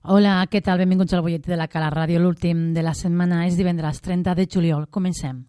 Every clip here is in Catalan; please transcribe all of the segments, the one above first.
Hola, què tal? Benvinguts al butlletí de la Cala Ràdio. L'últim de la setmana és divendres 30 de juliol. Comencem.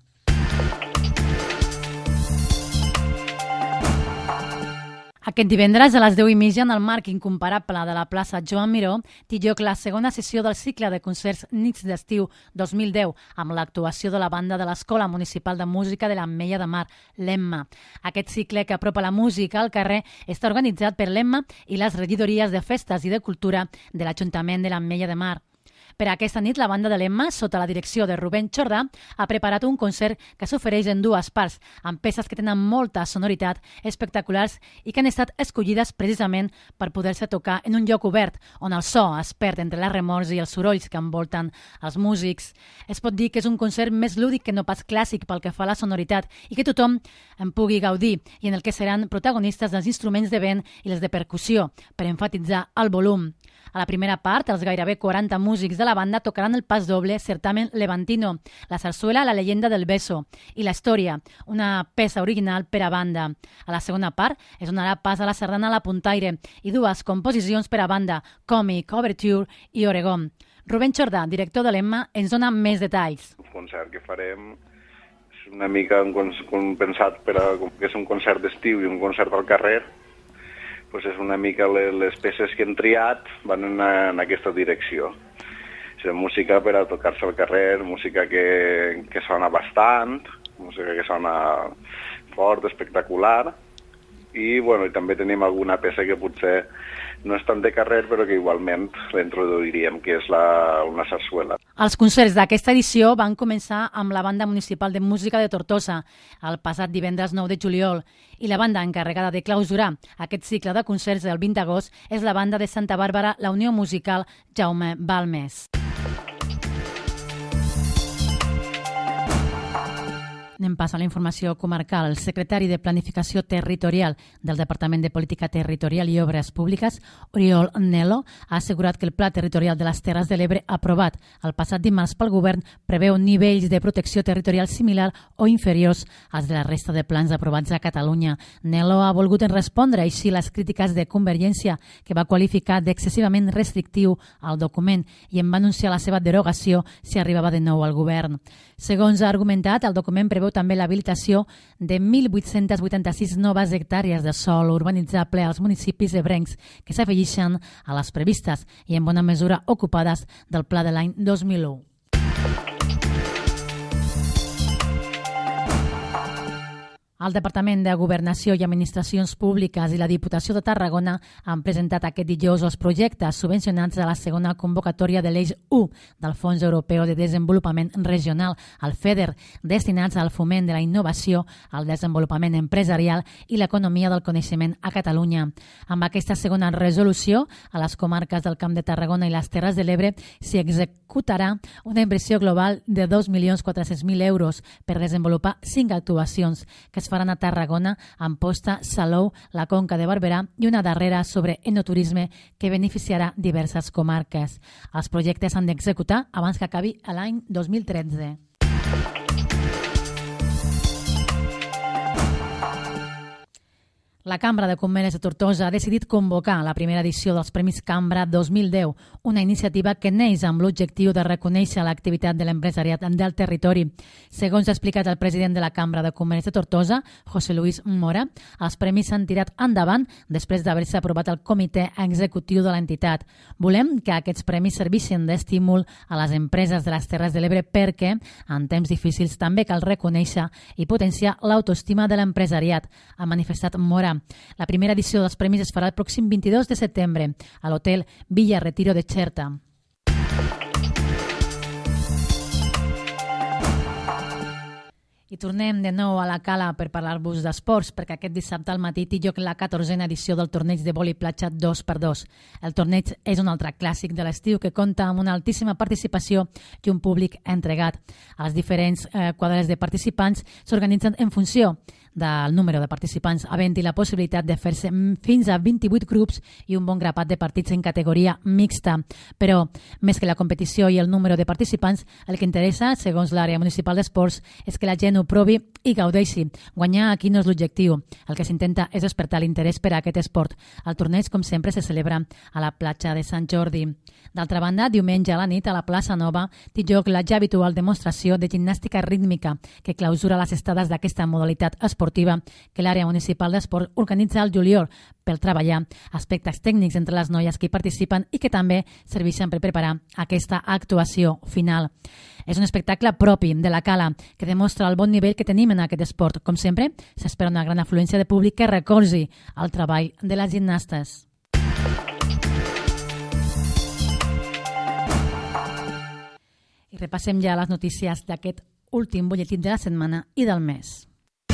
Aquest divendres a les 10:30 en el marc incomparable de la plaça Joan Miró té lloc la segona sessió del cicle de concerts Nits d'Estiu 2010 amb l'actuació de la banda de l'Escola Municipal de Música de l'Ametlla de Mar, l'EMMA. Aquest cicle que apropa la música al carrer està organitzat per l'EMMA i les regidories de festes i de cultura de l'Ajuntament de l'Ametlla de Mar. Per aquesta nit, la banda de l'EMMA, sota la direcció de Rubén Jordà, ha preparat un concert que s'ofereix en dues parts, amb peces que tenen molta sonoritat, espectaculars i que han estat escollides precisament per poder-se tocar en un lloc obert, on el so es perd entre les remors i els sorolls que envolten els músics. Es pot dir que és un concert més lúdic que no pas clàssic pel que fa a la sonoritat i que tothom en pugui gaudir, i en el que seran protagonistes dels instruments de vent i les de percussió, per enfatitzar el volum. A la primera part, els gairebé 40 músics de la banda tocaran el pas doble Certamen Levantino, la sarsuela La leyenda del beso i la història, una peça original per a banda. A la segona part es donarà pas a la sardana La Puntaire i dues composicions per a banda, Còmic, Overture i Oregon. Rubén Jordà, director de l'EMMA, ens dona més detalls. El concert que farem és una mica pensat com que és un concert d'estiu i un concert al carrer. Pues és una mica les peces que hem triat van en aquesta direcció. És música per a tocar-se al carrer, música que sona bastant, música que sona fort, espectacular, i també tenim alguna peça que potser no és tant de carrer, però que igualment l'introduiríem, que és una sarsuela. Els concerts d'aquesta edició van començar amb la Banda Municipal de Música de Tortosa el passat divendres 9 de juliol i la banda encarregada de clausurar aquest cicle de concerts del 20 d'agost és la banda de Santa Bàrbara, la Unió Musical Jaume Balmes. Anem pas a la informació comarcal. El secretari de Planificació Territorial del Departament de Política Territorial i Obres Públiques, Oriol Nelo, ha assegurat que el Pla Territorial de les Terres de l'Ebre aprovat el passat dimarts pel govern preveu nivells de protecció territorial similar o inferiors als de la resta de plans aprovats a Catalunya. Nelo ha volgut respondre així les crítiques de Convergència, que va qualificar d'excessivament restrictiu el document i en va anunciar la seva derogació si arribava de nou al govern. Segons ha argumentat, el document preveu també l'habilitació de 1.886 noves hectàrees de sòl urbanitzable als municipis ebrencs que s'afegeixen a les previstes i en bona mesura ocupades del pla de l'any 2001. El Departament de Governació i Administracions Públiques i la Diputació de Tarragona han presentat aquest dijous els projectes subvencionats a la segona convocatòria de l'Eix 1 del Fons Europeu de Desenvolupament Regional, el FEDER, destinats al foment de la innovació, al desenvolupament empresarial i l'economia del coneixement a Catalunya. Amb aquesta segona resolució, a les comarques del Camp de Tarragona i les Terres de l'Ebre s'hi executarà una inversió global de 2.400.000 euros per desenvolupar 5 actuacions que es faran a Tarragona, Amposta, Salou, la Conca de Barberà i una darrera sobre enoturisme que beneficiarà diverses comarques. Els projectes s'han d'executar abans que acabi l'any 2013. La Cambra de Comerç de Tortosa ha decidit convocar la primera edició dels Premis Cambra 2010, una iniciativa que neix amb l'objectiu de reconèixer l'activitat de l'empresariat del territori. Segons ha explicat el president de la Cambra de Comerç de Tortosa, José Luis Mora, els premis s'han tirat endavant després d'haver-se aprovat el comitè executiu de l'entitat. Volem que aquests premis servissin d'estímul a les empreses de les Terres de l'Ebre perquè, en temps difícils, també cal reconèixer i potenciar l'autoestima de l'empresariat, ha manifestat Mora. La primera edició dels premis es farà el pròxim 22 de setembre a l'hotel Villa Retiro de Xerta. I tornem de nou a la Cala per parlar-vos d'esports, perquè aquest dissabte al matí té lloc la 14a edició del torneig de vòlei platja 2x2. El torneig és un altre clàssic de l'estiu que compta amb una altíssima participació i un públic entregat. Els diferents quadres de participants s'organitzen en funció del número de participants, havent-hi la possibilitat de fer-se fins a 28 grups i un bon grapat de partits en categoria mixta. Però, més que la competició i el número de participants, el que interessa, segons l'àrea municipal d'esports, és que la gent ho provi i gaudeixi. Guanyar aquí no és l'objectiu. El que s'intenta és despertar l'interès per a aquest esport. El torneig, com sempre, se celebra a la platja de Sant Jordi. D'altra banda, diumenge a la nit a la plaça Nova té lloc la ja habitual demostració de gimnàstica rítmica que clausura les estades d'aquesta modalitat esportiva que l'àrea municipal d'esport organitza al juliol per treballar aspectes tècnics entre les noies que hi participen i que també serveixen per preparar aquesta actuació final. És un espectacle propi de la Cala que demostra el bon nivell que tenim en aquest esport. Com sempre, s'espera una gran afluència de públic que recolzi el treball de les gimnastes. I repassem ja les notícies d'aquest últim butlletí de la setmana i del mes.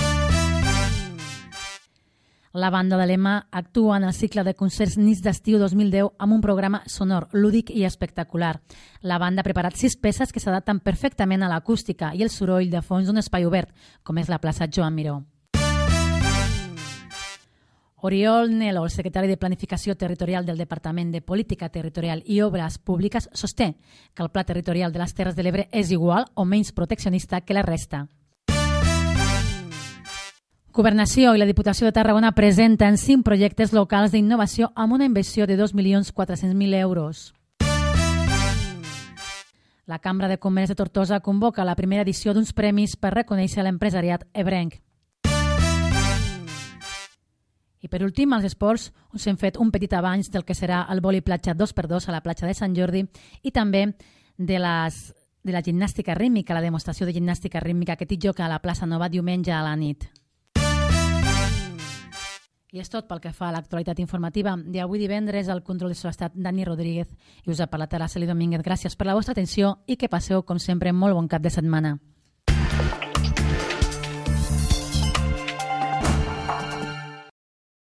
La banda de l'EMA actua en el cicle de concerts Nits d'Estiu 2010 amb un programa sonor, lúdic i espectacular. La banda ha preparat 6 peces que s'adapten perfectament a l'acústica i el soroll de fons d'un espai obert, com és la plaça Joan Miró. Oriol Nelo, el secretari de Planificació Territorial del Departament de Política Territorial i Obres Públiques, sosté que el Pla Territorial de les Terres de l'Ebre és igual o menys proteccionista que la resta. Governació i la Diputació de Tarragona presenten 5 projectes locals d'innovació amb una inversió de 2.400.000 euros. La Cambra de Comerç de Tortosa convoca la primera edició d'uns premis per reconèixer l'empresariat ebrenc. I per últim, als esports, us hem fet un petit avanç del que serà el vòlei platja 2x2 a la platja de Sant Jordi i també de la gimnàstica rítmica, la demostració de gimnàstica rítmica que té lloc a la plaça Nova diumenge a la nit. I és tot pel que fa a l'actualitat informativa d'avui divendres. Al control de so ha estat Dani Rodríguez i us ha parlat Araceli Domínguez. Gràcies per la vostra atenció i que passeu, com sempre, molt bon cap de setmana.